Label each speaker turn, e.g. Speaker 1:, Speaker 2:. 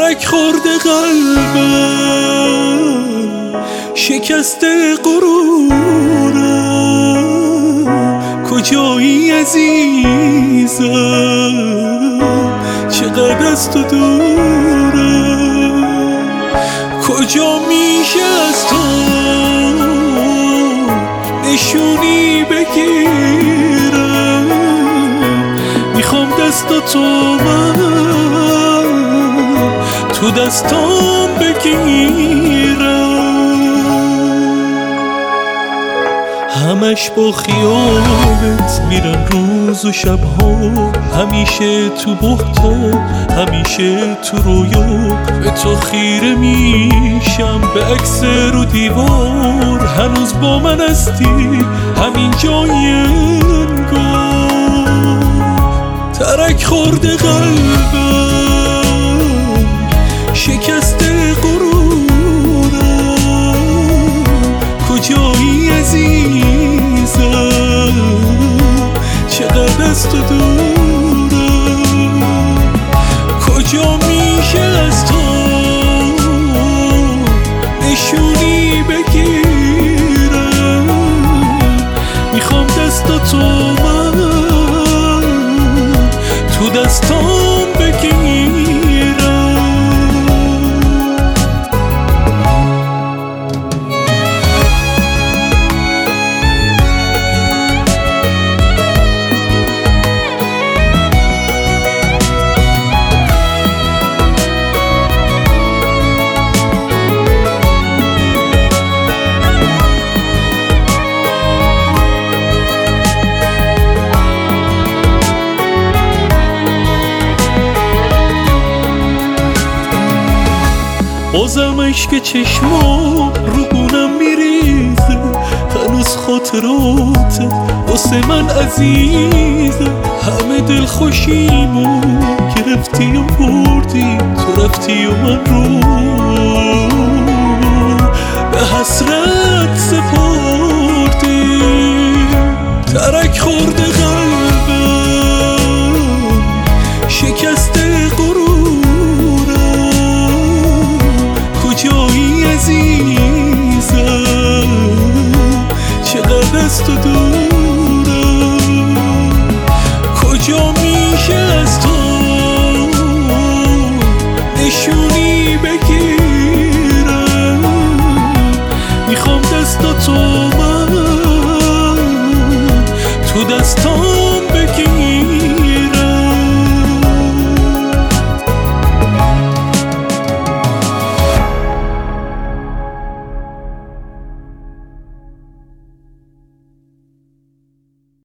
Speaker 1: ترک خورده قلبم، شکسته غرورم، کجایی عزیزم، چقدر از تو دورم، کجا میشه از تو نشونی بگیرم، میخوام دستاتو من تو دستام بگیرم. همش با خیالت میرن روز و شبها، همیشه تو بهتا، همیشه تو رویا، به تو خیره میشم به عکس رو دیوار، هنوز با من هستی همین جای انگار. ترک خورده قلبم، شکسته غرورم، کجایی عزیزم، چقدر از تو دورم، کجا میشه از تو نشونی بگیرم، میخوام دستاتو من تو دستام بگیرم. بازم عشق چشما رو گونم میریزه، هنوز خاطرات واسه من عزیزه، همه دل خوشیمو گرفتی و بردی، تو رفتی و من رو به حسرت سپردی. ترک خورده قلبم، شکسته کجایی عزیزم، چقدر از تو دورم، کجا میشه از تو نشونی بگیرم، میخوام دستاتو من تو دستام